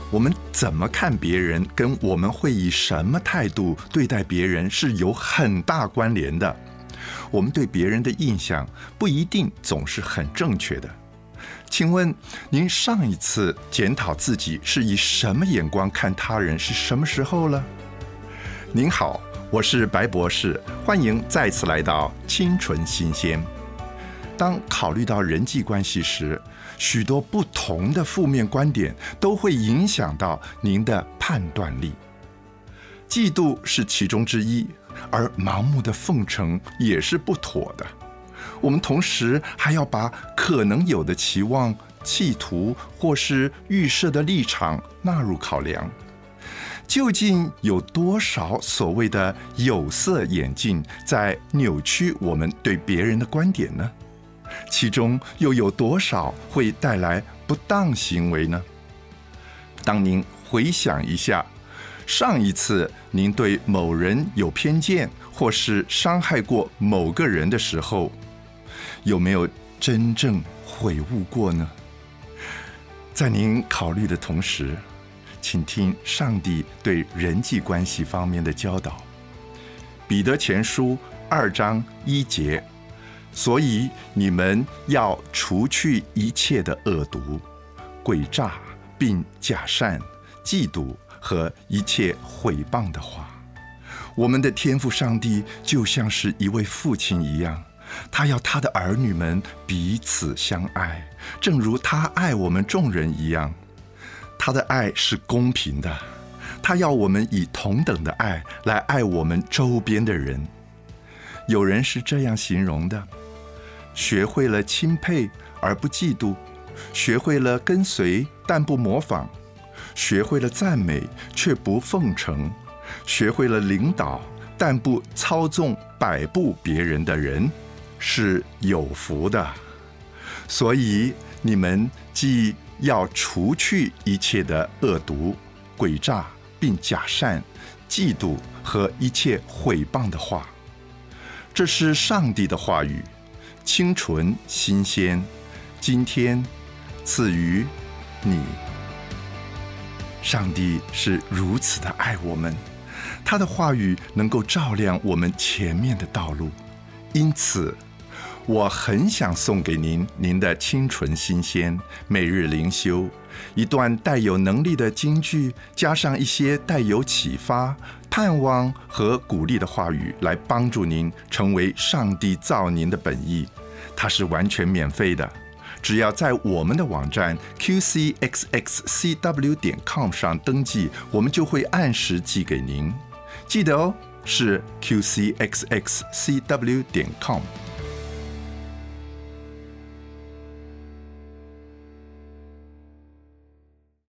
我们怎么看别人，跟我们会以什么态度对待别人是有很大关联的。我们对别人的印象不一定总是很正确的。请问您上一次检讨自己是以什么眼光看他人是什么时候了？您好，我是白博士，欢迎再次来到清纯新鲜。当考虑到人际关系时，许多不同的负面观点都会影响到您的判断力。嫉妒是其中之一，而盲目的奉承也是不妥的。我们同时还要把可能有的期望、企图或是预设的立场纳入考量。究竟有多少所谓的有色眼镜在扭曲我们对别人的观点呢？其中又有多少会带来不当行为呢？当您回想一下，上一次您对某人有偏见，或是伤害过某个人的时候，有没有真正悔悟过呢？在您考虑的同时，请听上帝对人际关系方面的教导。彼得前书2章1节，所以你们要除去一切的恶毒、诡诈，并假善、嫉妒和一切毁谤的话。我们的天父上帝就像是一位父亲一样，他要他的儿女们彼此相爱，正如他爱我们众人一样。他的爱是公平的，他要我们以同等的爱来爱我们周边的人。有人是这样形容的：学会了钦佩而不嫉妒，学会了跟随但不模仿，学会了赞美却不奉承，学会了领导但不操纵摆布别人的人是有福的。所以你们既要除去一切的恶毒、诡诈，并假善、嫉妒和一切毁谤的话。这是上帝的话语，清纯新鲜，今天赐予你。上帝是如此的爱我们，他的话语能够照亮我们前面的道路。因此我很想送给您的清纯新鲜每日灵修，一段带有能力的金句，加上一些带有启发、盼望和鼓励的话语，来帮助您成为上帝造您的本意。它是完全免费的，只要在我们的网站 qcxxcw.com 上登记，我们就会按时寄给您。记得哦，是 qcxxcw.com。